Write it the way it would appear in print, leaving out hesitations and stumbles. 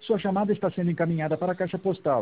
sua chamada está sendo encaminhada para a caixa postal